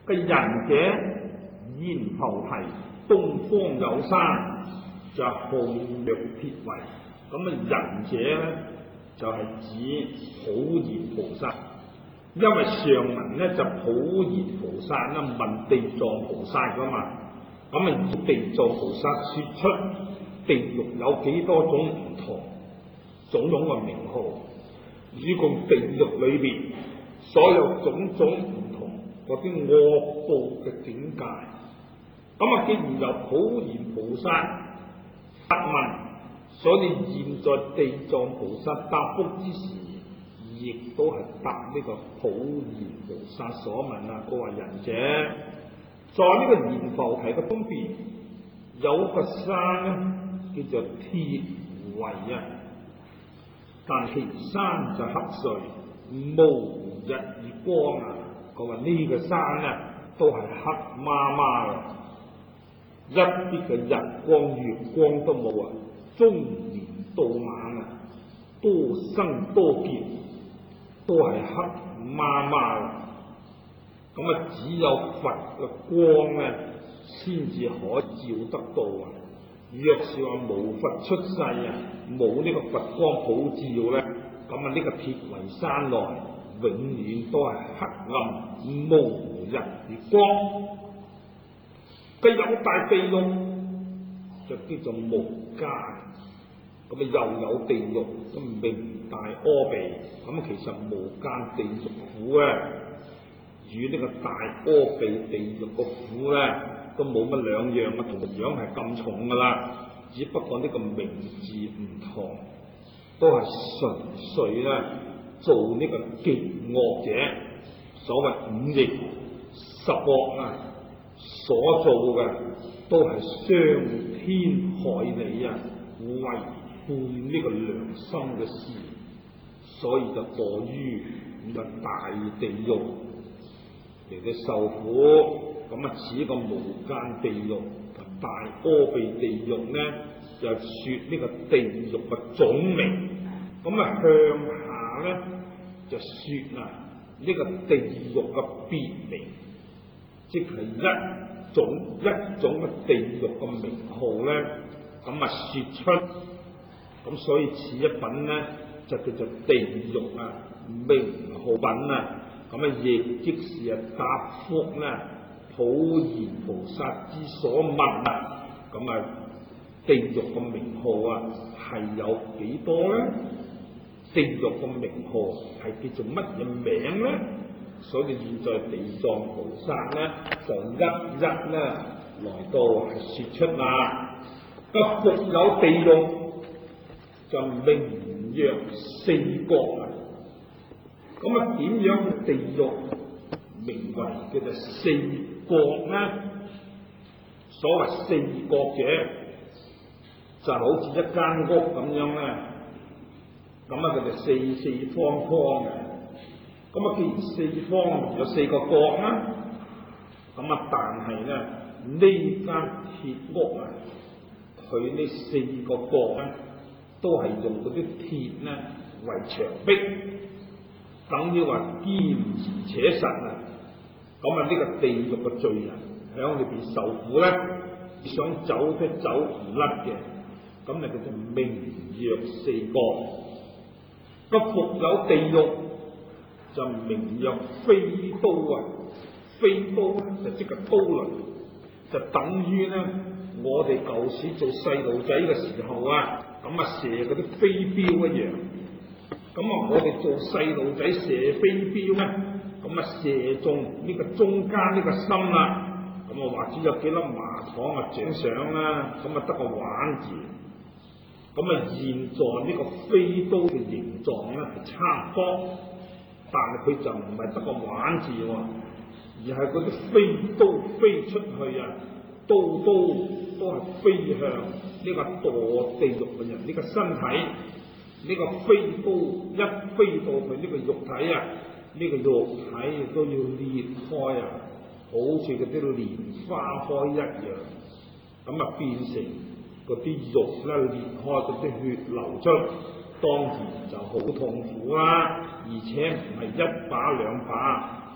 嘅仁者言浮提，東方有山，就號曰鐵圍。咁仁者咧就係指普賢菩薩，因為上文咧就普賢菩薩啦問地藏菩薩噶嘛，咁以地藏菩薩說出地獄有幾多種唔同種種嘅名號，以共地獄裏邊所有種種唔同嗰啲惡報嘅境界。咁既然由普賢菩薩答問，所以現在地藏菩薩答覆之時，亦都係答呢個普賢菩薩所問啊。佢話仁者，在呢個閻浮提嘅東邊有個山咧，叫做鐵圍啊，但其山就黑黢，無日月光啊。佢話呢個山咧都係黑麻麻嘅，一啲嘅日光月光都冇啊，終年到晚啊，多生多劫，都係黑麻麻嘅。只有佛嘅光咧先至可以照得到啊。若是話無佛出世啊，冇呢個佛光普照咧，呢個鐵圍山內永遠都係黑暗無日月光。佢有大地獄就叫做無間，又有地獄咁名大阿鼻。其實無間地獄苦與呢個大阿鼻地獄個苦都冇乜兩樣啊，同樣係咁重噶啦，只不過呢個名字唔同，都係純粹做呢個極惡者。所謂五逆十惡所做嘅都係傷天害理違背呢個良心嘅事，所以就墮於呢個大地獄嚟嘅受苦。似個無間地獄同大阿鼻地獄呢，就說呢個地獄嘅總名。向下呢，就說呢個地獄嘅別名，即係一種嘅地獄嘅名號呢，說出。所以此一品呢，就叫做地獄名號品亦即是答覆普賢菩薩之所問地獄嘅名號係有幾多呢？地獄嘅名號係叫做乜嘢名呢？所以現在地藏菩薩就一一來到係說出啦。復有地獄就名曰四國。點樣嘅地獄名為叫做四國呢？所謂四國者，就好似一間屋咁樣佢就四方方嘅。既然四方有四個國但係呢間鐵屋佢呢四個國都係用嗰啲鐵為牆壁，等於話堅而且實呢個地獄嘅罪人喺裏邊受苦想走都走唔甩嘅，叫做名曰四國。復有地獄就名曰飛刀飛刀就即係刀輪，就等於我哋舊時做細路仔嘅時候射嗰啲飛鏢一樣。我哋做細路仔射飛鏢射中呢個中間呢個心或者有幾粒麻糖獎賞得個玩字。現在呢個飛刀嘅形狀係差唔多，但係佢就唔係得個玩字而係嗰啲飛刀飛出去刀都係飛向呢個墮地獄嘅人呢個身體。呢個飛刀一飛到佢呢個肉體呢個肉體都要裂開好似嗰啲蓮花開一樣，變成嗰啲肉裂開，嗰啲血流出，當然就好痛苦啦。而且唔係一把兩把，係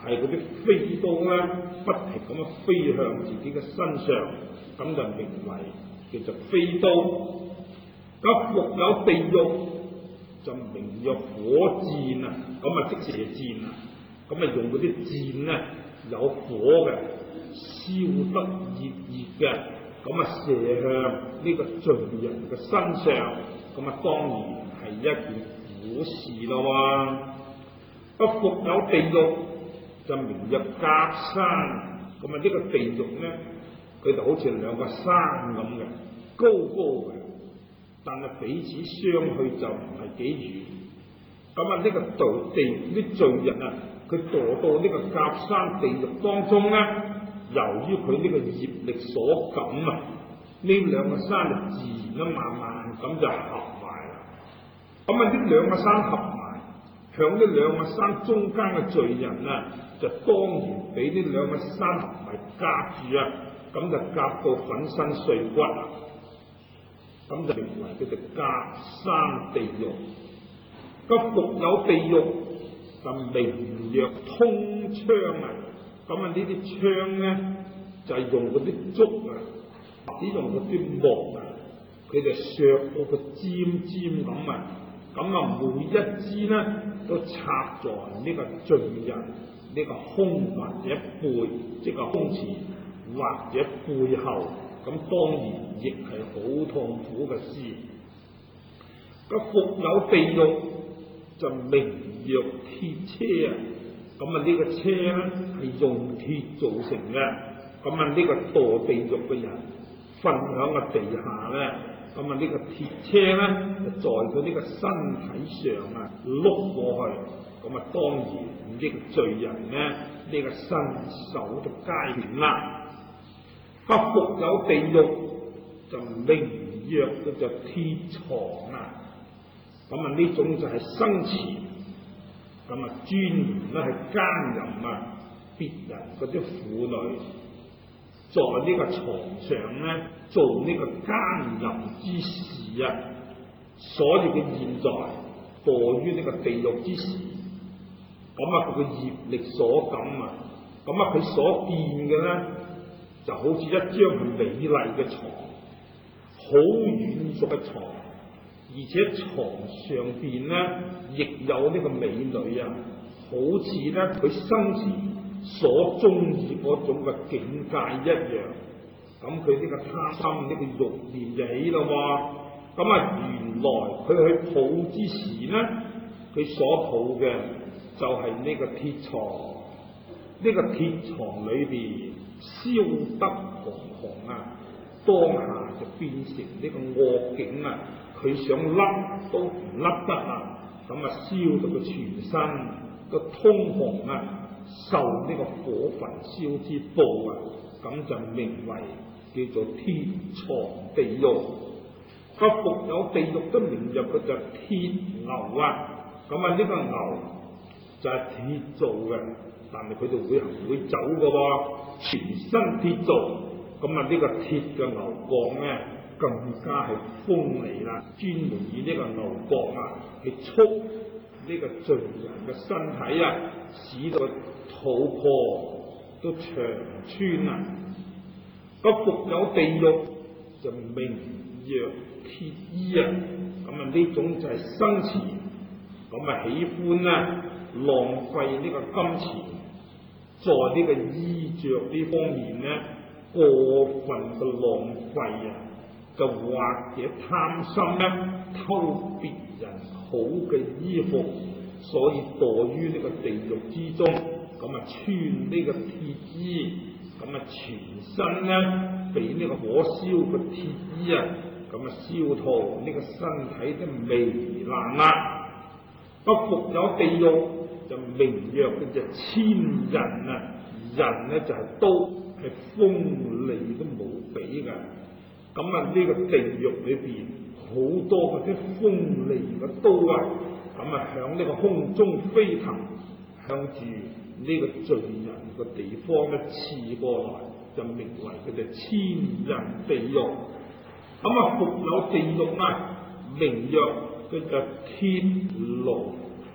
係嗰啲飛刀咧，不停咁樣飛向自己嘅身上，咁就名為叫做飛刀。咁復有地獄，就名曰火箭啊，咁啊即射箭啊，咁啊用嗰啲箭咧有火嘅，燒得熱熱嘅，咁啊射向呢個罪人嘅身上，咁啊當然係一件苦事咯喎。咁復有地獄，就名曰夾山，咁啊呢個地獄咧，佢就好似兩個山咁嘅，高高嘅，但係彼此相去就唔係幾遠。咁啊呢個啲罪人啊，佢墮到呢個夾山地獄當中咧，由於佢呢個業力所感啊，呢兩個山就自然咁慢慢咁就合埋啦。咁啊呢兩個山合埋，向呢兩個山中間嘅罪人啊，就當然俾呢兩個山合埋夾住啊，咁就夾到粉身碎骨啊，咁就名為叫做夾山地獄。咁復有地獄，就名曰通槍啊，咁啊呢啲槍咧就係用嗰啲竹啊，或者用嗰啲木啊，佢就削到個尖尖咁啊，咁啊每一支咧都插在呢個罪人呢個胸或者背，即係胸前或者背後，咁當然亦係好痛苦嘅事。咁復有地獄，就名曰鐵車啊，咁啊呢個車咧係用鐵做成嘅，咁啊呢個墮地獄嘅人瞓響個地下咧，咁啊呢個鐵車咧就在佢呢個身體上啊碌過去，咁啊當然呢個罪人咧呢個身受到皆斷啦。不復有地獄，就名曰叫做鐵床啊。咁啊呢種就係生前，咁啊專門咧係奸淫啊別人嗰啲婦女，在呢個床上咧做呢個奸淫之事啊，所以佢現在墮於呢個地獄之時，咁啊佢嘅業力所感啊，咁啊佢所見嘅咧就好似一張係美麗嘅床，好軟熟嘅床。而且床上邊咧，亦有呢個美女啊，好似咧佢生前所中意嗰種嘅境界一樣。咁佢呢個貪心，呢個慾念就起咯喎。咁啊，原來佢去抱之時咧，佢所抱嘅就係呢個鐵床。呢個鐵床裏邊燒得紅紅啊，當下就變成呢個惡境啊！佢想甩都唔甩得啊！咁啊燒到佢全身個通紅啊，受呢個火焚燒之報啊，咁就名為叫做鐵床地獄。咁復有地獄都名曰佢就鐵牛啊！咁啊呢個牛就係鐵做嘅，但係佢就會行會走嘅喎，全身鐵做。咁啊呢個鐵嘅牛角咧，更加係鋒利啦，專門以呢個牛角啊去束呢個罪人嘅身體啊，使到肚破都長穿啊。咁復有地獄，就名曰鐵衣啊，咁啊呢種就係生前咁啊喜歡咧浪費呢個金錢，在呢個衣着呢方面咧過分嘅浪費啊，就或者貪心咧偷別人好嘅衣服，所以墮於呢個地獄之中，咁啊穿呢個鐵衣，咁啊全身咧俾呢個火燒嘅鐵衣啊，咁啊燒到呢個身體都糜爛啦。不復有地獄，就名曰嘅就千刃啊，刃咧就係刀，係鋒利都無比嘅。咁啊呢個地獄裏邊好多嗰啲鋒利嘅刀啊，咁啊響呢個空中飛騰，向住呢個罪人嘅地方咧刺過來，就名為佢哋千刃地獄。咁啊復有地獄啊，名曰佢就鐵爐。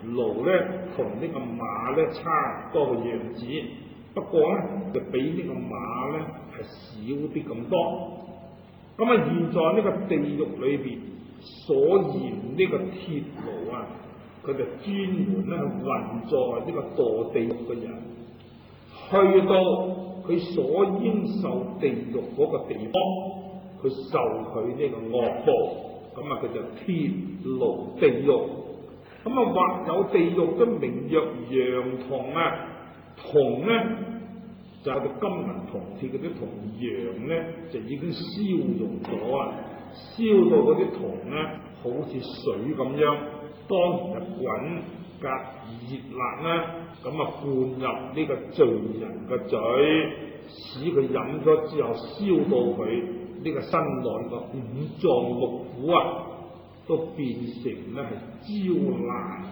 驢咧同呢個馬咧差唔多嘅樣子，不過咧就比呢個馬咧係少啲咁多。咁啊，現在呢個地獄裏邊所現呢個鐵驢啊，佢就專門咧運載呢個墮地獄嘅人，去到佢所應受地獄嗰個地方，佢受佢呢個惡報，咁啊佢就鐵驢地獄。咁啊，或有地獄都名曰羊銅啊，銅咧就係金銀銅鐵嗰啲銅，羊咧就已經燒溶咗啊，燒到嗰啲銅咧好似水咁樣，當然就滾隔熱辣啦，咁啊灌入呢個罪人嘅嘴，使佢飲咗之後燒到佢呢個身內個五臟六腑啊，都變成咧係焦爛。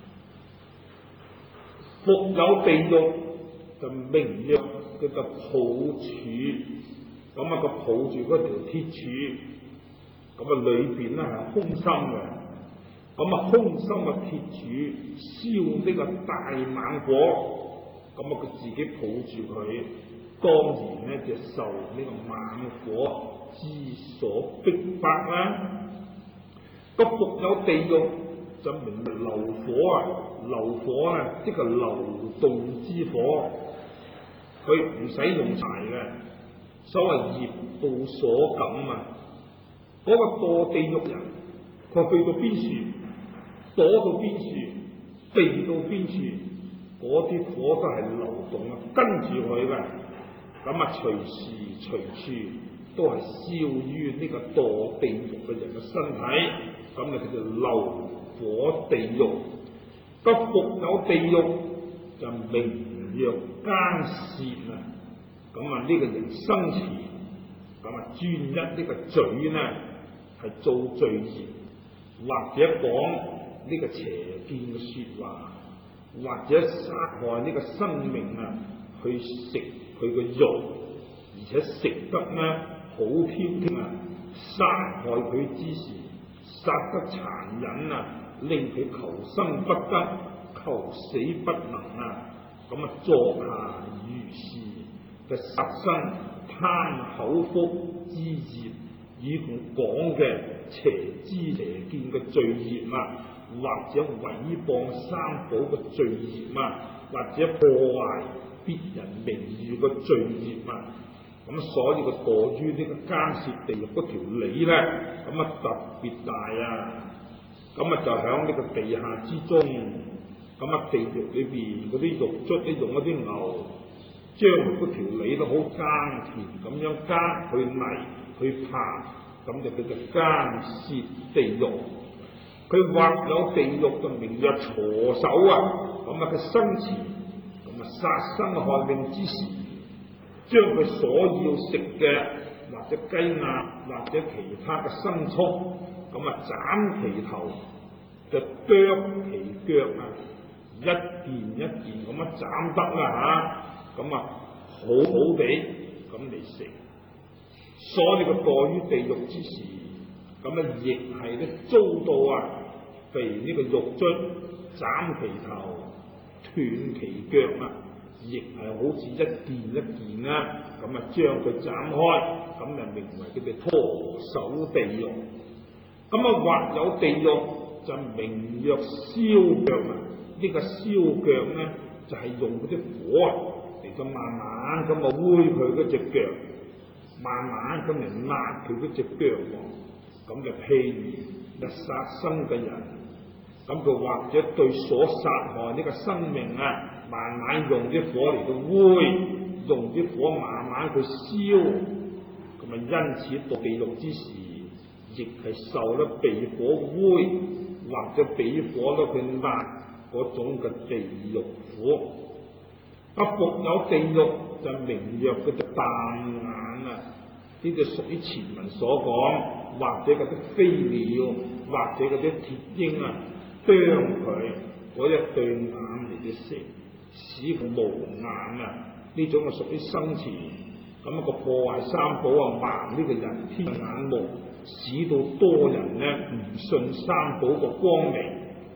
復有地獄就名曰佢個抱柱，咁啊個抱住嗰條鐵柱，咁啊裏邊咧係空心嘅，咁啊空心嘅鐵柱燒呢個大猛火，咁啊佢自己抱住佢，當然咧就受呢個猛火之所逼迫啦。咁復有地獄就名為流火啊，流火啊即係流動之火，佢唔使用柴嘅，所謂業報所感啊。嗰個墮地獄人，佢去到邊處，躲到邊處，避到邊處，嗰啲火都係流動啊，跟住佢嘅，咁啊隨時隨處都係燒於呢個墮地獄嘅人嘅身體，咁啊叫做流火地獄。咁復有地獄就名曰奸舌啊，咁啊呢個人生前咁啊專一呢個嘴呢係做罪孽，或者講呢個邪見嘅說話，或者殺害呢個生命啊，去食佢嘅肉，而且食得呢好挑剔啊，殺害佢之時殺得殘忍啊，令佢求生不得，求死不能啊，咁啊作下如是嘅殺生貪口腹之業，以共講嘅邪知邪見嘅罪業啊，或者毀謗三寶嘅罪業啊，或者破壞別人名譽嘅罪業啊，咁所以佢墮於呢個奸舌地獄嗰條理咧，咁啊特別大啊，咁啊就響呢個地下之中，咁啊地獄裏邊嗰啲獄卒咧用一啲牛將嗰條理都好耕田咁樣耕去泥去爬，咁就叫做奸舌地獄。佢或有地獄就名曰鋤手啊，咁啊佢生前咁啊殺生害命之時，將佢所要食嘅或者雞鴨或者其他嘅牲畜，咁啊斬其頭，就剁其腳啊，一件一件咁樣斬得啦嚇，咁啊好好地咁嚟食。所以佢墮於地獄之時，咁啊亦係咧遭到啊被呢個獄卒斬其頭、斷其腳啊，亦係好似一件一件啦，咁啊將佢斬開，咁就名為佢哋鋤手地獄。咁啊或有地獄就名曰燒腳啊，呢個燒腳咧就係用嗰啲火啊嚟到慢慢咁啊煨佢嗰隻腳，慢慢咁嚟焫佢嗰隻腳喎。咁就譬如一殺生嘅人，咁佢或者對所殺害呢個生命啊，慢慢用啲火嚟到煨，用啲火慢慢去燒，咁啊因此到地獄之時，亦係受得被火煨或者被火咧去焫嗰種嘅地獄苦。啊復有地獄就名曰嗰隻彈眼啊，呢啲屬於前文所講，或者嗰啲飛鳥，或者嗰啲鐵鷹啊，啄佢嗰一對眼嚟嘅食，使佢無眼啊，呢種係屬於生前，咁一個破壞三寶啊，盲呢個人天眼目，使到多人咧唔信三寶個光明，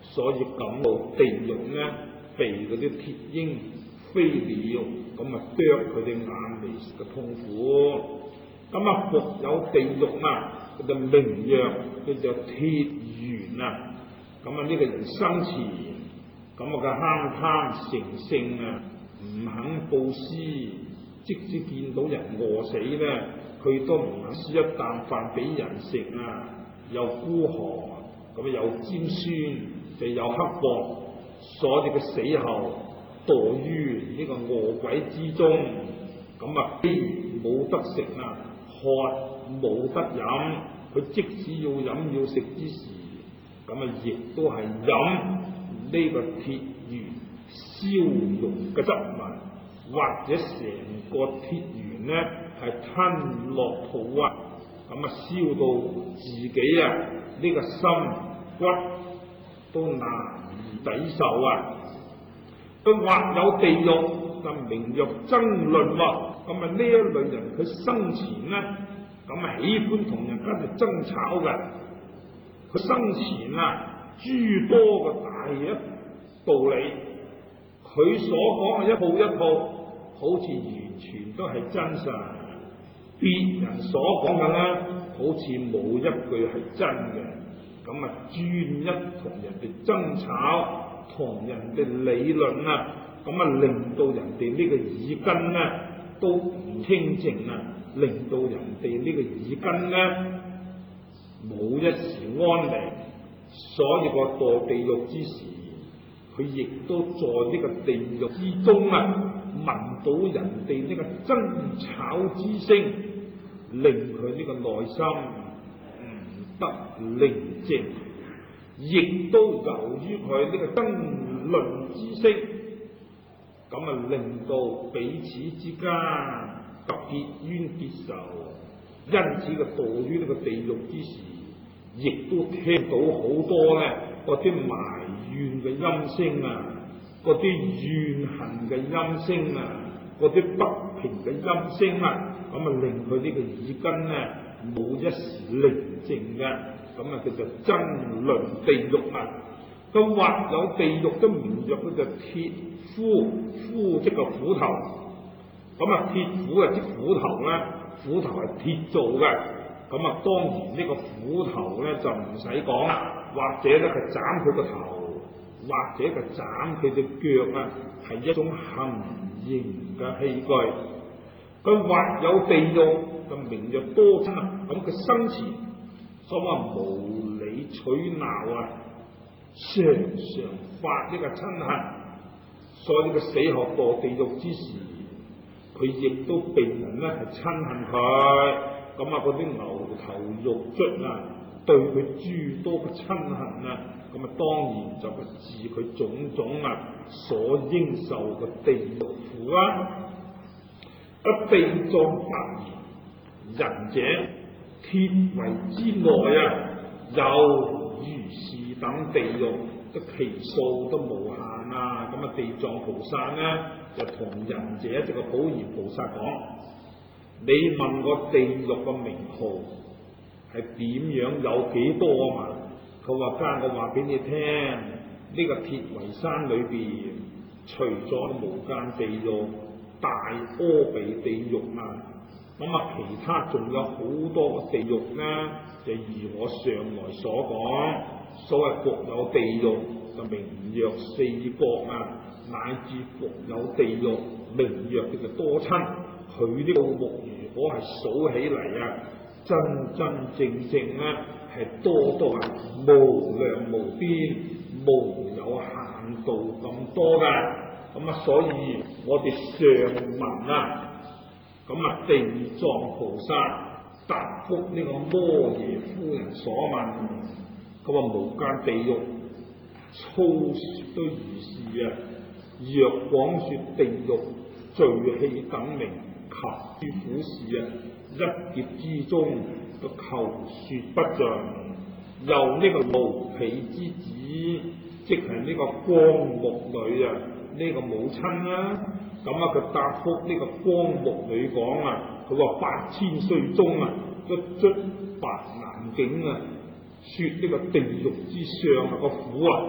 所以感到地獄呢被嗰啲鐵鷹飛鳥咁啊啄佢哋眼嚟嘅痛苦。咁啊復有地獄啊，佢就名曰佢就鐵懸啊。咁啊呢個人生前咁啊佢慳貪成性啊，唔肯布施，即使見到人餓死咧，佢都唔肯施一啖飯俾人食啊，又孤寒，咁啊又尖酸，就又刻薄，所以佢死後墮於呢個餓鬼之中。咁啊飢冇得食啊，渴冇得飲，佢即使要飲要食之時，咁啊亦都係飲呢個鐵懸燒溶嘅汁物，或者成個鐵懸呢係吞落肚啊，咁啊燒到自己啊呢個心骨都難以抵受啊。佢或有地獄，就名曰爭論喎。咁啊呢一類人佢生前呢，咁啊喜歡同人家就爭吵嘅，佢生前啊諸多嘅大嘅道理，佢所講嘅一套一套，好似完全都係真實，別人所講嘅咧，好似冇一句係真嘅。咁啊專一同人哋爭吵，同人哋理論啊，咁啊令到人哋呢個耳根呢都唔清淨啊，令到人哋呢個耳根呢冇一時安寧，所以個墮地獄之時，佢亦都在呢個地獄之中啊，聞到人哋呢個爭吵之聲，令佢呢個內心唔得寧靜，亦都由於佢呢個爭論之聲，咁啊令到彼此之間特結冤結仇，因此佢墮於呢個地獄之時，亦都聽到好多咧嗰啲埋怨嘅音聲啊，嗰啲怨恨嘅音聲啊，嗰啲不平嘅音聲啊，咁啊令佢呢個耳根咧冇一時寧靜嘅，咁啊佢就爭論地獄啊。咁或有地獄都名曰佢就鐵斧，斧即個斧頭，咁啊鐵斧啊即斧頭咧，斧頭係鐵做嘅，咁啊當然呢個斧頭咧就唔使講啦，或者咧係斬佢個頭，或者係斬佢隻腳啊，係一種行刑嘅器具。佢或有地獄就名曰多親啊，咁佢生前所謂無理取鬧啊，常常發呢個親恨，所以呢個死後墮地獄之時，佢亦都被人咧係親恨佢，咁啊嗰啲牛頭肉卒啊，對佢諸多嘅親恨啊，咁啊當然就係治佢種種啊所應受嘅地獄苦啊。地藏法言，人者鐵圍之內啊，有如是等地獄，其數都無限啊！咁啊，地藏菩薩呢就同仁者即個普賢菩薩講：你問我地獄嘅名號係點樣，有幾多啊嘛？佢話間我話俾你聽，呢個鐵圍山裏邊，除咗無間地獄、大阿鼻地獄啊，咁啊其他仲有好多個地獄呢，就如我上來所講，所謂復有地獄就名曰四國啊，乃至復有地獄名曰叫做多親。佢呢個數目如果係數起嚟啊，真真正正咧係多到啊無量無邊、無有限度咁多㗎。咁啊，所以我哋上文啊，咁啊地藏菩薩答覆呢個摩耶夫人所問，佢話無間地獄粗說都如是啊，若廣說地獄罪氣等名及諸苦事啊，一劫之中都求說不盡。由呢個奴婢之子，即係呢個光目女啊，呢個母親啦，咁啊佢答覆呢個光目女講啊，佢話8000歲中啊，一出白南境啊，說呢個地獄之上啊個苦啊，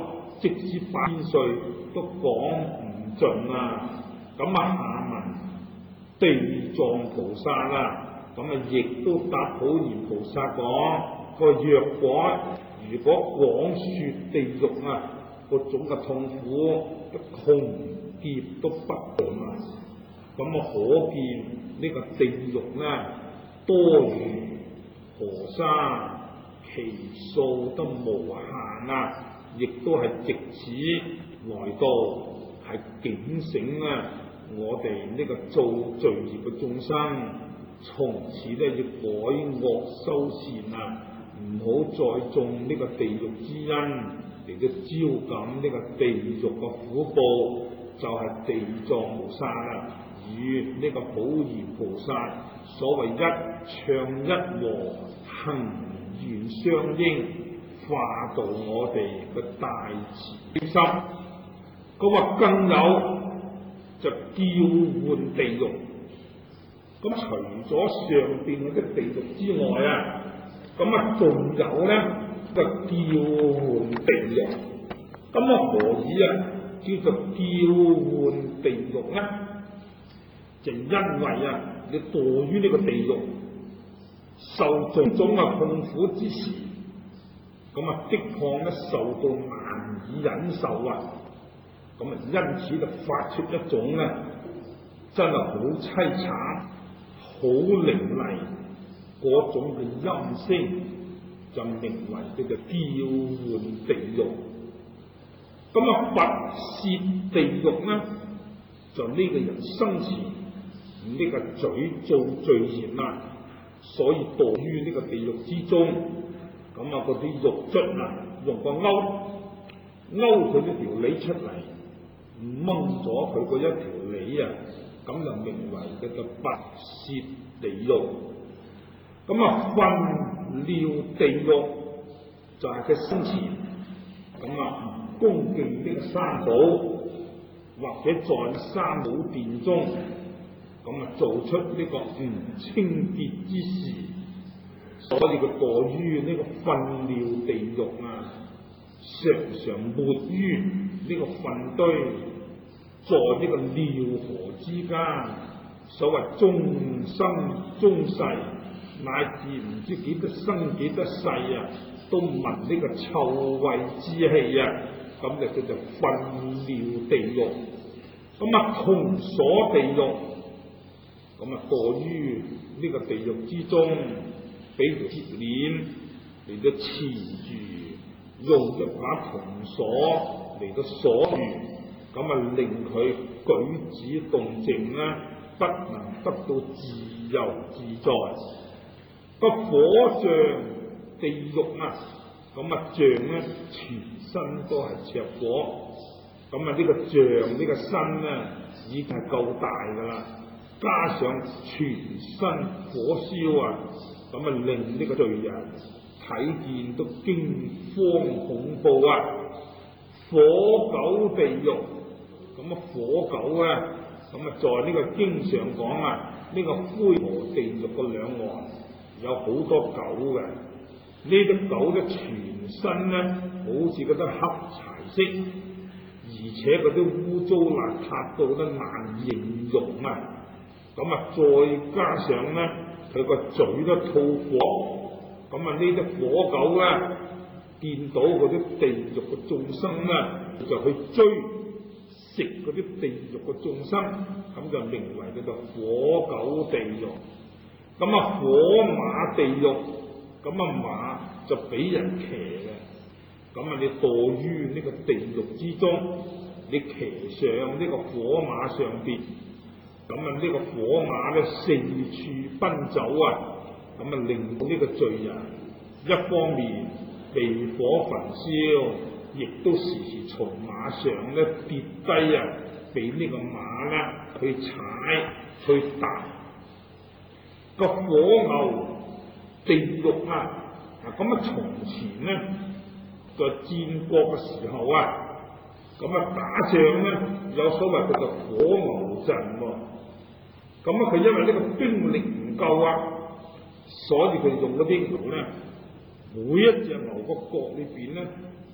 即使8千歲都講唔盡啊！咁啊，下文地藏菩薩啦，咁啊亦都答普賢菩薩講：個若果如果廣説地獄啊嗰種嘅痛苦，窮劫都不盡啊！咁啊，可見呢個地獄呢，多如河沙，其數都無限啊！亦都係藉此來到係警醒啊我哋呢個做罪業嘅眾生，從此咧要改惡修善啊，唔好再種呢個地獄之因嚟到招感呢個地獄嘅苦報，就係地藏菩薩啊，與呢個普賢菩薩所謂一唱一和，行緣相應，化導我哋嘅大慈悲心。佢話更有就叫喚地獄，咁除咗上邊嗰啲地獄之外啊，咁啊仲有咧就叫喚地獄。咁啊何以啊叫做叫喚地獄咧？就因為啊你墮於呢個地獄，受種種嘅痛苦之時，咁啊的確咧受到難以忍受啊！咁啊，因此就發出一種咧，真係好凄慘、好凌厲嗰種嘅音聲，就名為叫做叫喚地獄。咁啊，拔舌地獄咧，就呢個人生前呢個嘴做罪孽啊，所以墮於呢個地獄之中。咁啊，嗰啲獄卒啊，用個勾佢呢條脷出嚟。掹咗佢嗰一條脷啊，咁就名為叫做拔舌地獄。咁啊，糞尿地獄就係佢生前咁啊唔恭敬呢個三寶，或者在三寶殿中咁啊做出呢個唔清潔之事，所以佢墮於呢個糞尿地獄啊，常常沒於呢個糞堆，在呢個尿河之間，所謂終生終世，乃至唔知幾多生幾多世啊，都聞呢個臭穢之氣啊，咁就叫做糞尿地獄。咁啊，銅鎖地獄，咁啊墮於呢個地獄之中，俾條鐵鏈嚟到纏住，用一把銅鎖嚟到鎖住。咁啊，令佢舉止動靜咧，不能得到自由自在。個火象地獄啊，咁啊象咧全身都係赤火，咁啊呢個象呢個身咧已經係夠大噶啦，加上全身火燒啊，咁啊令呢個罪人睇見都驚慌恐怖啊！火狗地獄。咁啊，火狗咧，咁啊，在呢個經上講啊，呢個灰河地獄嘅兩岸有好多狗嘅，呢啲狗咧全身咧好似嗰啲黑柴色，而且嗰啲污糟邋遢到都難形容啊！咁啊，再加上咧佢個嘴都吐火，咁啊呢啲火狗咧見到嗰啲地獄嘅眾生咧，就去追。食嗰啲地獄嘅眾生，咁就名為叫做火狗地獄。咁啊，火馬地獄，咁啊馬就俾人騎嘅。咁啊，你墮於呢個地獄之中，你騎上呢個火馬上邊，咁啊呢個火馬咧四處奔走啊，咁啊令到呢個罪人一方面被火焚燒。亦都時時從馬上咧跌低啊，俾呢個馬咧去踩去踏。個火牛地獄啊，咁啊從前咧在戰國嘅時候啊，咁啊打仗咧有所謂叫做火牛陣喎。咁啊佢因為呢個兵力唔夠啊，所以佢用嗰啲牛咧，每一隻牛個角裏邊咧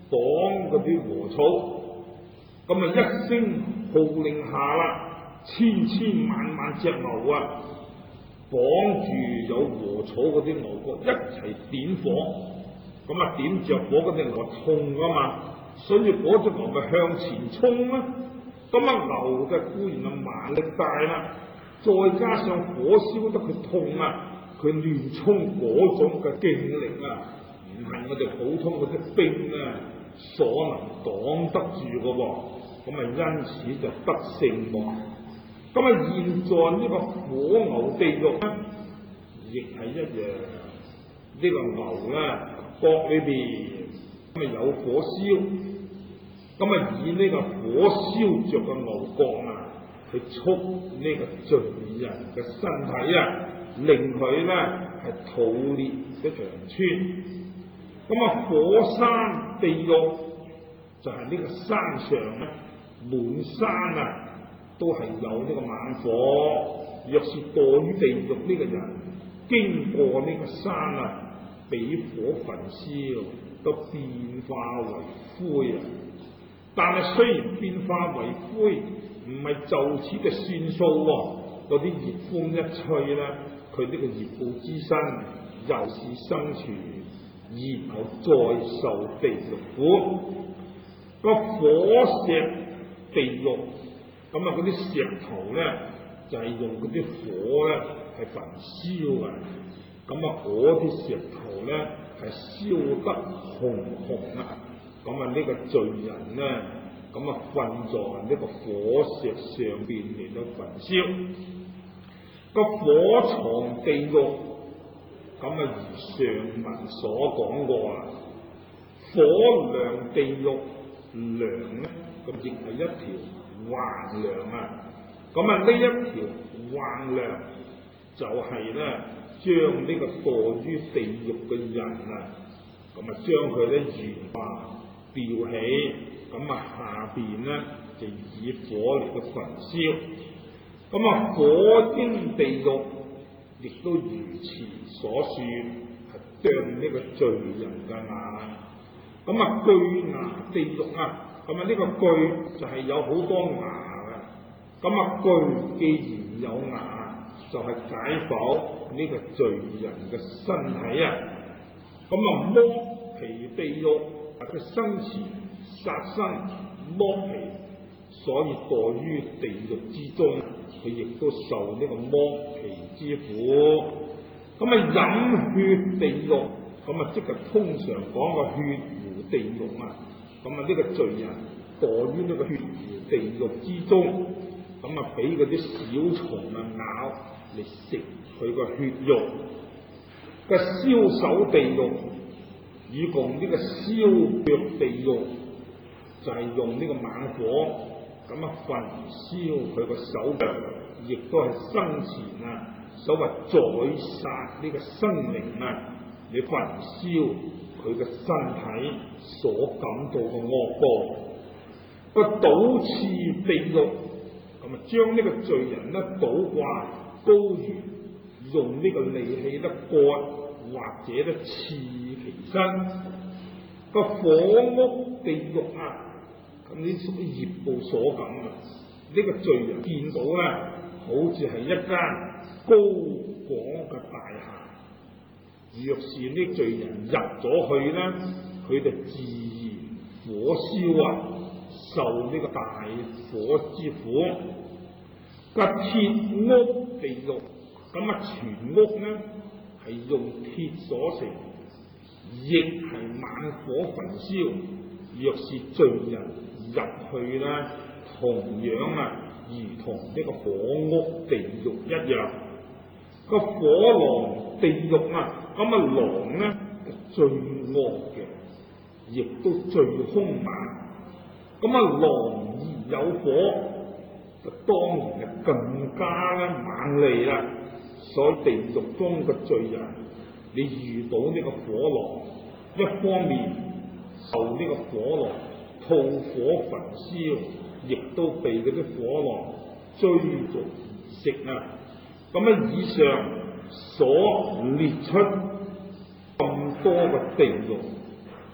綁嗰啲禾草，咁啊一聲號令下啦，千千萬萬隻牛啊，綁住有禾草嗰啲牛角一齊點火，咁啊點着火嗰隻牛痛啊嘛，所以嗰隻牛咪向前衝啦。咁啊牛嘅固然啊蠻力大啦，再加上火燒得佢痛啊，佢亂衝嗰種嘅勁力啊，唔係我哋普通嗰啲兵啊所能擋得住嘅喎，咁啊因此就得勝喎。咁啊現在呢個火牛地獄咧，亦係一樣，呢個牛咧角裏邊咁啊有火燒，咁啊以呢個火燒着嘅牛角啊，去觸呢個罪人嘅身體啊，令佢咧係肚裂一場穿。咁啊火山地獄就係呢個山上咧滿山啊都係有呢個猛火，若是墮於地獄呢個人經過呢個山啊，俾火焚燒都變化為灰啊！但係雖然變化為灰，唔係就此就算數喎，嗰啲熱風一吹咧，佢呢個熱報之身又是生存，然後再受地獄苦。個火石地獄，咁啊嗰啲石頭咧就係用嗰啲火咧係焚燒啊，咁啊嗰啲石頭咧係燒得紅紅啊，咁啊呢個罪人咧咁啊瞓在呢個火石上邊嚟到焚燒。個火床地獄，咁啊如上文所講過啊，火梁地獄，梁咧咁亦係一條橫梁啊，咁啊呢一條橫梁就係咧將呢個墮於地獄嘅人啊，咁啊將佢咧懸掛吊起，咁啊下邊咧就以火嚟到焚燒。咁啊火鷹地獄亦都如前所說，係啄呢個罪人嘅牙。咁啊巨牙地獄啊，咁啊呢個巨就係有好多牙嘅，咁啊巨既然有牙，就係解剖呢個罪人嘅身體啊。咁啊剝皮地獄，佢生前殺生剝皮，所以墮於地獄之中，佢亦都受呢個剝皮之苦。咁啊飲血地獄，咁啊即係通常講個血湖地獄啊。咁啊呢個罪人墮於呢個血湖地獄之中，咁啊俾嗰啲小蟲啊咬嚟食佢個血肉。個燒手地獄以共呢個燒腳地獄，就係用呢個猛火咁啊焚燒佢個手腳，亦都係生前啊所謂宰殺呢個生命啊，你焚燒佢嘅身體所感到嘅惡報。個倒刺地獄，咁啊將呢個罪人咧倒掛高懸，用呢個利器咧割或者咧刺其身。個火屋地獄啊，咁呢屬於業報所感啊。呢個罪人見到咧，好似係一間高廣嘅大廈，若是呢罪人入咗去咧，佢就自然火燒啊，受呢個大火之苦。個鐵屋地獄，咁啊全屋咧係用鐵所成，亦係猛火焚燒。若是罪人入去咧，同樣啊，如同呢個火屋地獄一樣。個火狼地獄啊，咁啊狼咧最惡嘅，亦都最兇猛。咁啊狼而有火，就當然係更加咧猛利啦。所以地獄中嘅罪人，你遇到呢個火狼，一方面受呢個火狼吐火焚燒，亦都被嗰啲火狼追逐而食啊！咁啊，以上所列出咁多嘅地獄，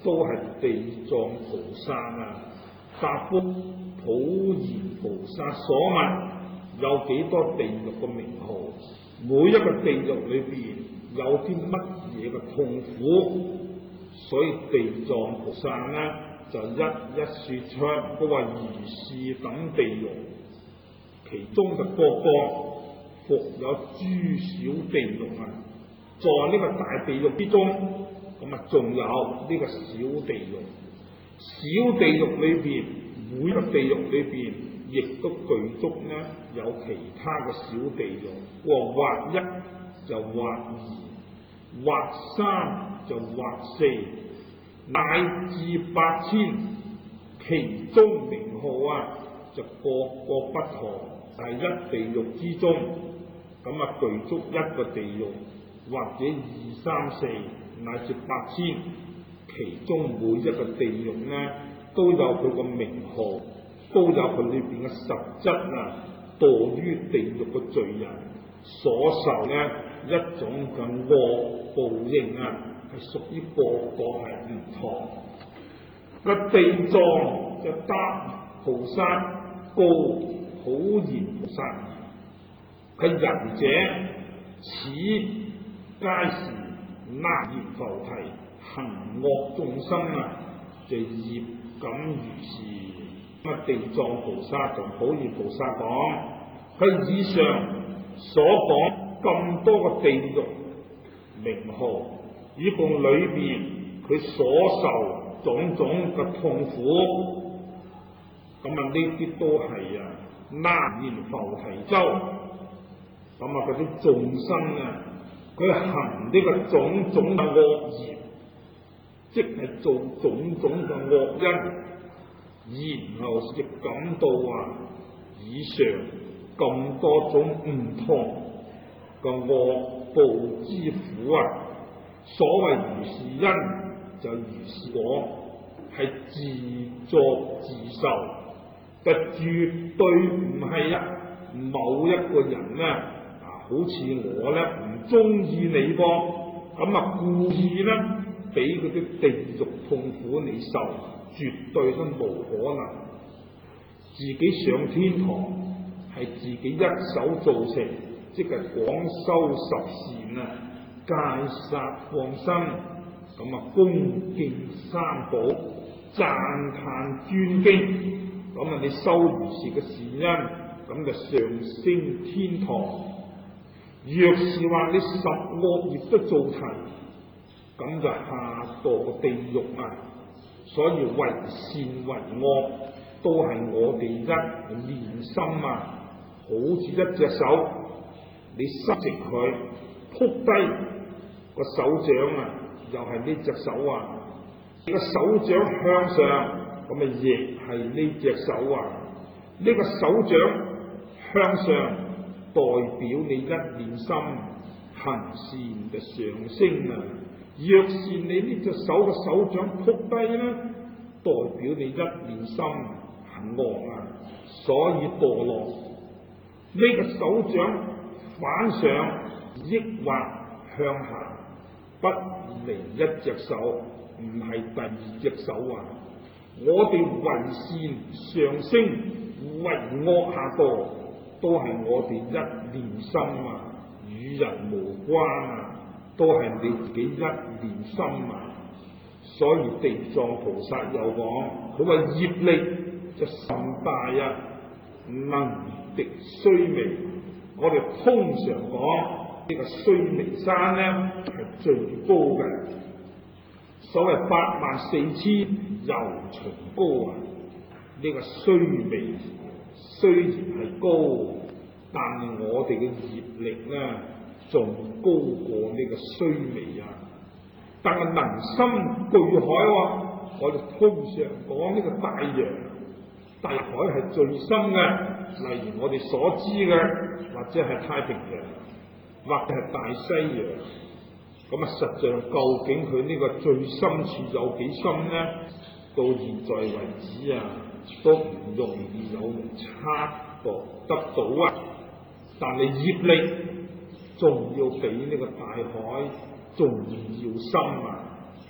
都係地藏菩薩啊，答覆普賢菩薩所問有幾多地獄嘅名號，每一個地獄裏邊有啲乜嘢嘅痛苦，所以地藏菩薩呢就一一說出，佢話如是等地獄，其中嘅各個復有諸小地獄啊，在呢個大地獄之中，咁啊仲有呢個小地獄，小地獄裏邊每個地獄裏邊亦都具足呢有其他嘅小地獄，或一就或二，或三就或四，乃至8000，其中名號啊就各個不同，但係一地獄之中，咁啊具足一個地獄，或者2、3、4乃至8000，其中每一個地獄呢都有佢個名號，都有佢裏邊嘅實質啊，墮於地獄嘅罪人所受呢一種嘅惡報應啊，係屬於個個係唔同。個地藏就答菩薩告普賢菩薩，佢仁者此皆是那言浮提行惡眾生啊，就業感如是。咁地藏菩薩同普賢菩薩講，佢以上所講咁多個地獄名號，以共裏邊佢所受種種嘅痛苦，咁啊呢啲都係啊那言浮提舟，咁啊嗰啲眾生啊，佢行呢個種種嘅惡業，即係做種種嘅惡因。然後亦感到以上咁多種唔同嘅惡報之苦啊！所謂如是因就如是果，係自作自受，但絕對唔係某一個人好似我唔中意你噃，咁故意俾嗰啲地獄痛苦你受。絕對都無可能，自己上天堂係自己一手造成，即係廣修十善戒殺放生，恭敬三寶，讚歎尊敬，你修如是嘅善因，就上升天堂。若是話你10惡業都做齊，咁就下墮地獄啊！所以為善為惡都係我哋一念心好似一隻手，你塞直佢，撲低個手掌又係呢隻手你個手掌向上，亦係呢隻手呢個手掌向上代表你一念心行善嘅上升若是你呢隻手嘅手掌撲低代表你一念心行惡所以墮落。呢個手掌反上抑或向下，不離一隻手，唔係第二隻手我哋為善上升，為惡下墮，都係我哋一念心與人無關都係你自己一念心所以地藏菩薩又講，佢話業力就甚大能敵須彌。我哋通常講呢個須彌山係最高嘅，所謂84000由旬高呢個須彌雖然係高，但係我哋嘅業力仲高過呢個須彌但係能深巨海我哋通常講呢個大洋，大海係最深嘅，例如我哋所知嘅，或者係太平洋，或者係大西洋。實際究竟佢呢個最深處有幾深到現在為止都唔容易有人測度得到但係業力仲要比呢個大海仲要深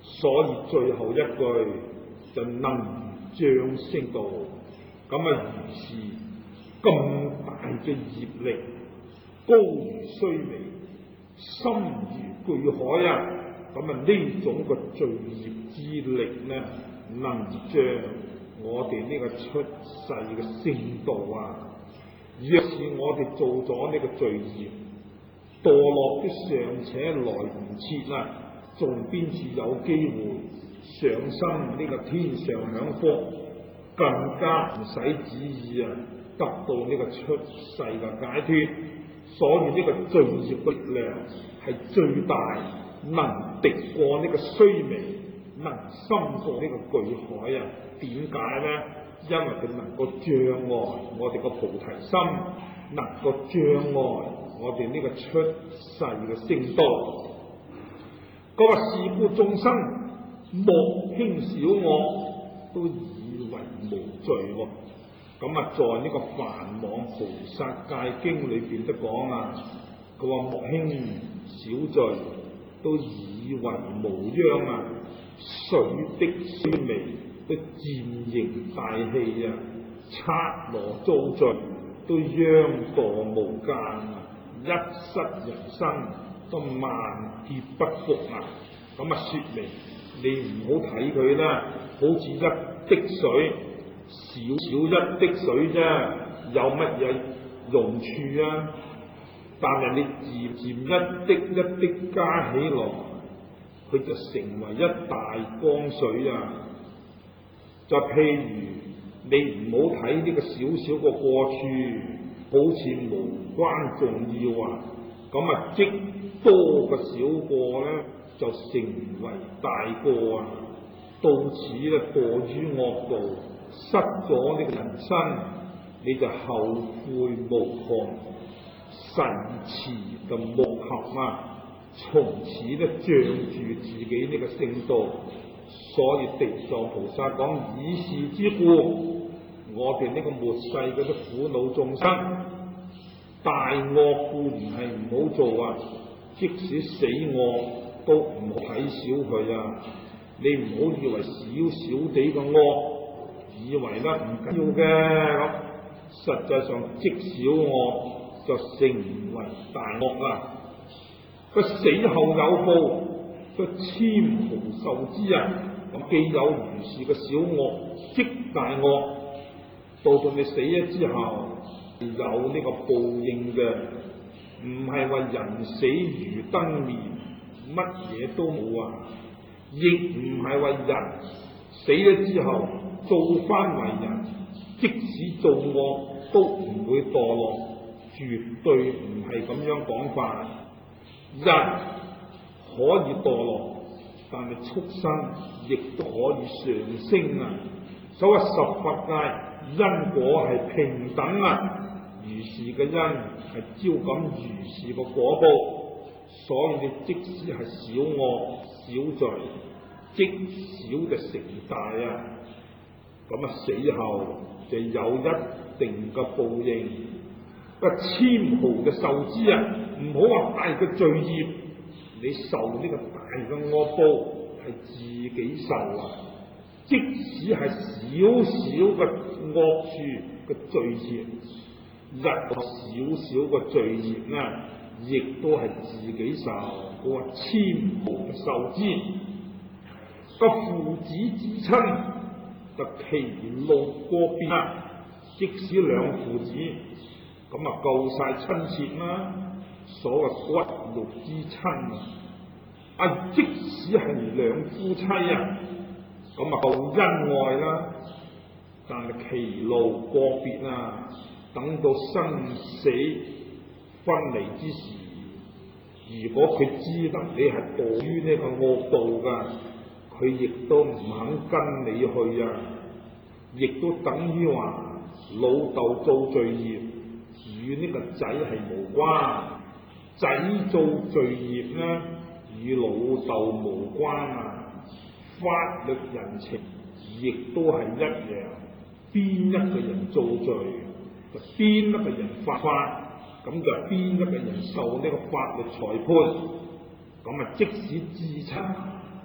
所以最後一句就能如將聲道，咁啊如是咁大嘅業力，高如須彌，深如巨海啊！咁啊呢種個罪業之力呢，能將我哋呢個出世嘅聲道啊，若是我哋做咗呢個罪業，墮落都尚且來唔切啊，仲邊處有機會上生呢個天上享福，更加唔使旨意啊，得到呢個出世嘅解脫。所以呢個罪業嘅力量係最大，能敵過呢個須彌，能深過呢個巨海啊！點解呢？因為佢能夠障礙我哋個菩提心，能夠障礙我哋呢個出世嘅聲道。佢話是故眾生莫輕小我，都以為無罪喎。咁啊，在呢個《梵網菩薩戒經》裏邊都講啊，佢話莫輕小罪，都以為無央啊，水的須彌都漸形大器啊，剎那遭罪都殃墮無間啊，一失人生都萬劫不復啊！咁啊，說明你唔好睇佢啦，好似一滴水，少少一滴水啫，有乜嘢用處啊？但係你漸漸一滴一滴加起來，佢就成為一大江水啊！就譬如你唔好睇呢個少少個過處，好似無關重要啊！咁啊，積多個小過呢，就成為大過啊！到此咧墮於惡道，失咗呢個人生，你就後悔無窮，誓詞就木合啊！從此咧障住自己呢個聖道。所以地藏菩薩講以是之故，我哋呢個末世嗰啲苦惱眾生，大惡固然係唔好做啊，即使死惡都唔好睇小佢啊！你唔好以為少少地嘅惡，以為咧唔緊要嘅咁，實際上積小惡就成為大惡啦。佢死後有報，佢千毫受之啊！咁既有如是嘅小惡，積大惡，到你死咗之後有呢個報應嘅，唔係話人死如燈滅，乜嘢都冇啊！亦唔係話人死咗之後做翻為人，即使做惡都唔會墮落，絕對唔係咁樣講法。人可以墮落，但係畜生亦都可以上升啊！所謂十法界因果係平等啊，如是嘅因係招感如是嘅果報。所以你即使係小惡小罪，積小就成大啊！咁啊死後就有一定嘅報應，個千毫嘅受之啊！唔好話大嘅罪業，你受呢個大嘅惡報係自己受啊！即使係少少嘅惡處嘅罪業，一個少少嘅罪業啊，亦都係自己受。我話千毫嘅受之，個父子至親就其路過別啊！即使兩父子咁啊，夠晒親切啦。所謂骨肉之親啊，即使係兩夫妻啊，咁啊夠恩愛啦。但係其路過別啊，等到生死分離之時，如果佢知得你係墮於呢個惡道噶，佢亦都唔肯跟你去啊，亦都等於話老豆做罪業，與呢個仔係無關。仔做罪業呢，與老豆無關啊！法律人情亦都係一樣，邊一個人做罪，就邊一個人犯法，咁就邊一個人受呢個法律裁判。咁啊，即使至親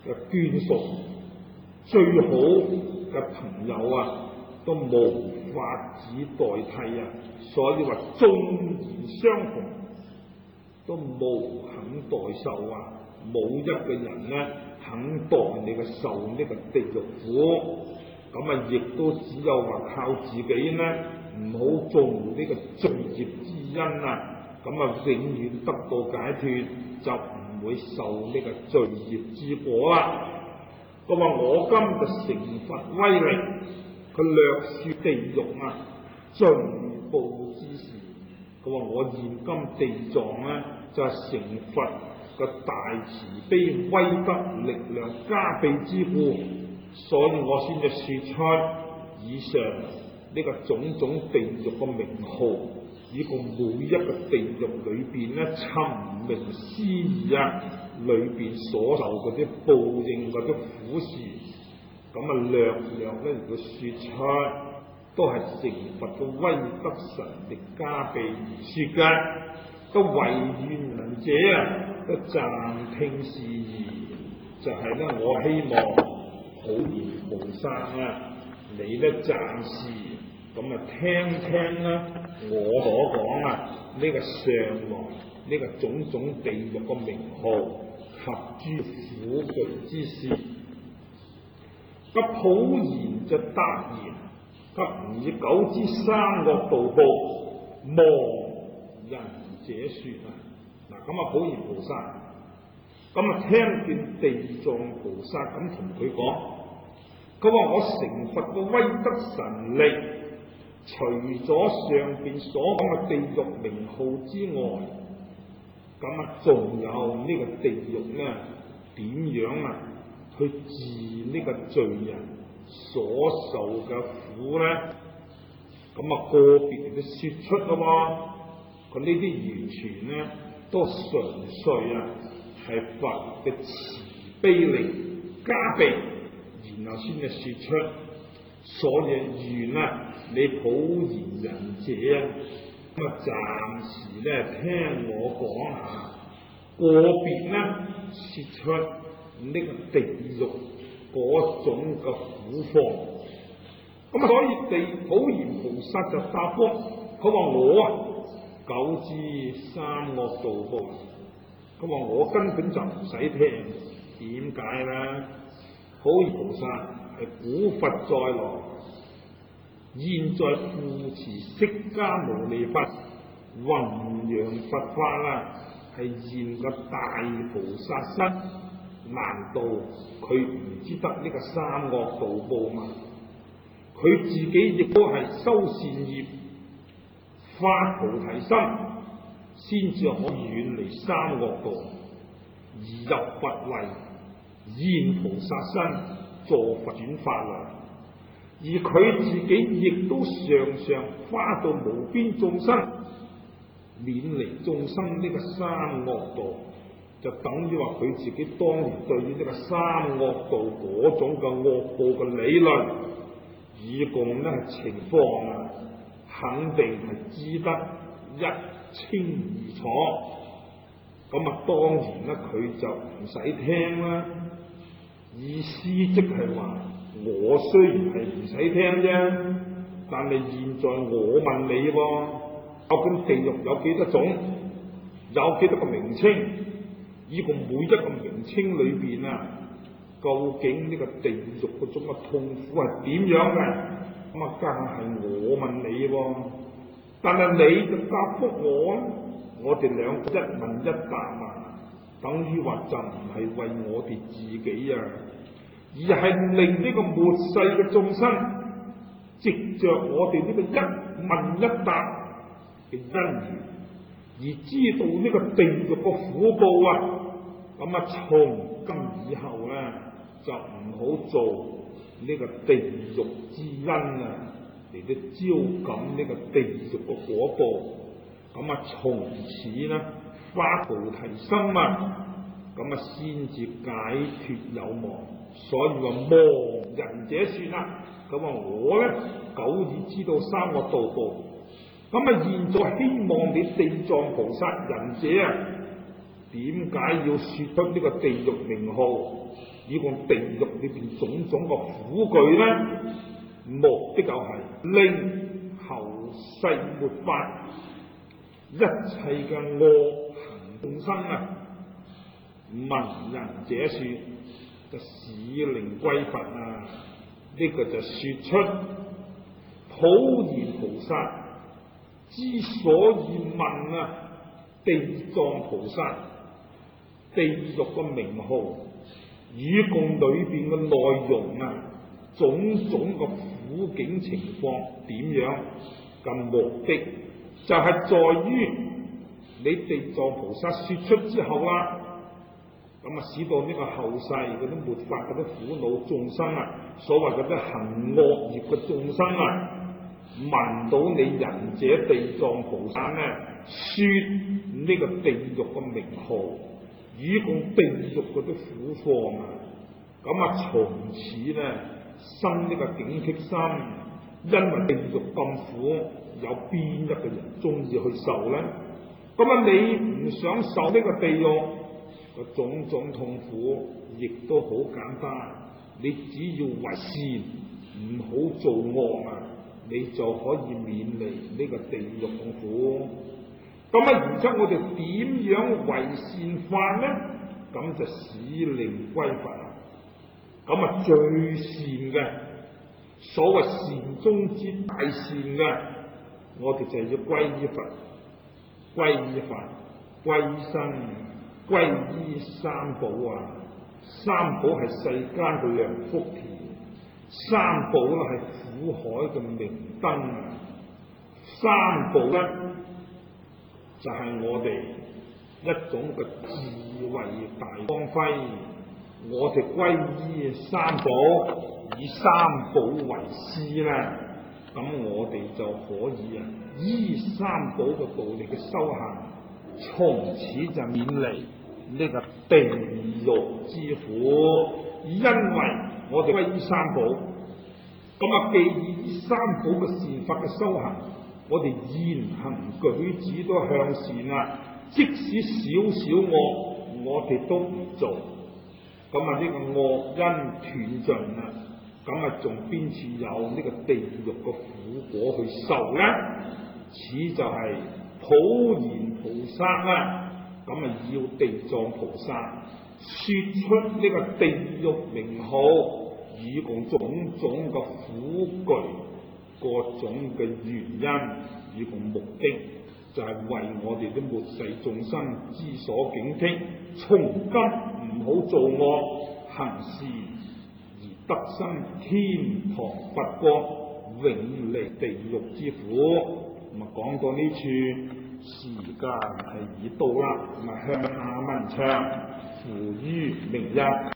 嘅眷屬、最好嘅朋友啊，都無法子代替啊！所以話縱然相逢，都無肯代受啊！冇一個人呢肯代你嘅受呢個地獄苦，咁啊亦都只有話靠自己呢，唔好做呢個罪業之因啊！咁啊永遠得到解脫，就唔會受呢個罪業之果啦。佢話我今就成佛威力，佢略說地獄啊罪報之事。佢話我現今地藏呢，就係成佛個大慈悲威德力量加被之故，所以我先至說出以上呢個種種地獄嘅名號，以共每一個地獄裏邊呢，尋名思義啊，裏邊所受嗰啲報應嗰啲苦事，咁啊略略咧嚟到說出，都係成佛嘅威德神力加被而說嘅。個唯願人者啊，都暫聽是義，就係咧我希望普賢菩薩啊，你咧暫時咁啊聽聽啦，我所講啊呢個上來呢個種種地獄嘅名號及諸苦具之事。個普賢就答言：及吾以久之三惡道報，望仁者說啊！嗱，咁啊普賢菩薩，咁啊聽見地藏菩薩咁同佢講，佢話我成佛嘅威德神力，除咗上邊所講嘅地獄名號之外，咁啊仲有呢個地獄呢點樣啊去治呢個罪人所受嘅苦呢？咁啊個別嚟說出咯喎，佢呢啲完全呢都純粹啊係佛嘅慈悲力加被，然後先至說出。所以願啊你普賢仁者啊，咁啊暫時咧聽我講下個別呢說出呢個地獄嗰種嘅苦況。咁啊所以地普賢菩薩就答覆，佢話我啊久知三惡道報，佢話我根本就唔使聽，點解咧？普賢菩薩係古佛再來，現在護持釋迦牟尼佛弘揚佛法啦，係現個大菩薩身，難道佢唔知得呢個三惡道報嘛？佢自己亦都係修善業、發菩提心，先至可以遠離三惡道，而入佛位，現菩薩身，助佛轉法輪。而佢自己亦都常常化度無邊眾生，免離眾生呢個三惡道，就等於話佢自己當年對於呢個三惡道嗰種嘅惡報嘅理論，以共呢情況啊，肯定係知得一清二楚。咁啊，當然咧佢就唔使聽啦。意思即係話，我雖然係唔使聽啫，但係現在我問你喎，究竟地獄有幾多種，有幾多個名稱？呢個每一個名稱裏邊啊，究竟呢個地獄嗰種嘅痛苦係點樣嘅？咁啊，梗係我問你喎，但係你就答覆我哋兩個一問一答啊，等於話就唔係為我哋自己啊，而係令呢個末世嘅眾生，藉着我哋呢個一問一答嘅因緣，而知道呢個地獄嘅苦報啊，咁啊從今以後咧就唔好做呢個地獄之因啊，嚟到招感呢個地獄嘅果報，咁啊從此咧發菩提心啊，咁啊先至解脫有望。所以話望仁者說啦，咁話我咧久已知道三惡道報，咁啊現在希望你地藏菩薩仁者啊，點解要說出呢個地獄名號？ 以講地獄裏邊種種嘅苦具咧，目的就係令後世末法一切嘅惡行眾生啊，聞人者說就使令歸佛啊！呢個就說出普賢菩薩之所以問啊地藏菩薩地獄嘅名號，以共裏邊嘅內容啊，種種嘅苦境情況點樣嘅目的，就係在於你地藏菩薩說出之後啦，咁啊使到呢個後世嗰啲末法嗰啲苦惱眾生啊，所謂嗰啲行惡業嘅眾生啊，聞到你仁者地藏菩薩呢說呢個地獄嘅名號，以共地獄嗰啲苦況啊，咁啊從此呢生呢個警惕心，因為地獄咁苦，有邊一個人中意去受呢？咁啊你唔想受呢個地獄個種種痛苦，亦都好簡單，你只要為善，唔好做惡啊，你就可以免離呢個地獄痛苦。咁啊，而且我哋點樣為善法呢？咁就使令歸佛啊！咁啊，最善嘅，所謂善中之大善嘅，我哋就要歸依佛、歸依法、歸依僧、歸依三寶啊！三寶係世間嘅良福田，三寶咧係苦海嘅明燈啊！三寶咧就係我哋一種嘅智慧大光輝，我哋歸依三寶，以三寶為師咧，咁我哋就可以依三寶嘅道理嘅修行，從此就免離呢個地獄之苦。因為我哋歸依三寶，咁啊，既以三寶嘅善法嘅修行，我哋言行舉止都向善啊！即使少少惡，我哋都唔做。咁啊，呢個惡因斷盡啦，咁啊，仲邊處有呢個地獄嘅苦果去受呢？此就係普賢菩薩啦。咁啊，要地藏菩薩說出呢個地獄名號，以共種種嘅苦具，各種嘅原因，以共目的，就係為我哋啲末世眾生之所警惕，從今唔好做惡行善，而得生天堂佛國，永離地獄之苦。咁啊，講到呢處，時間係已到啦，咁啊，向下文長，付於明日。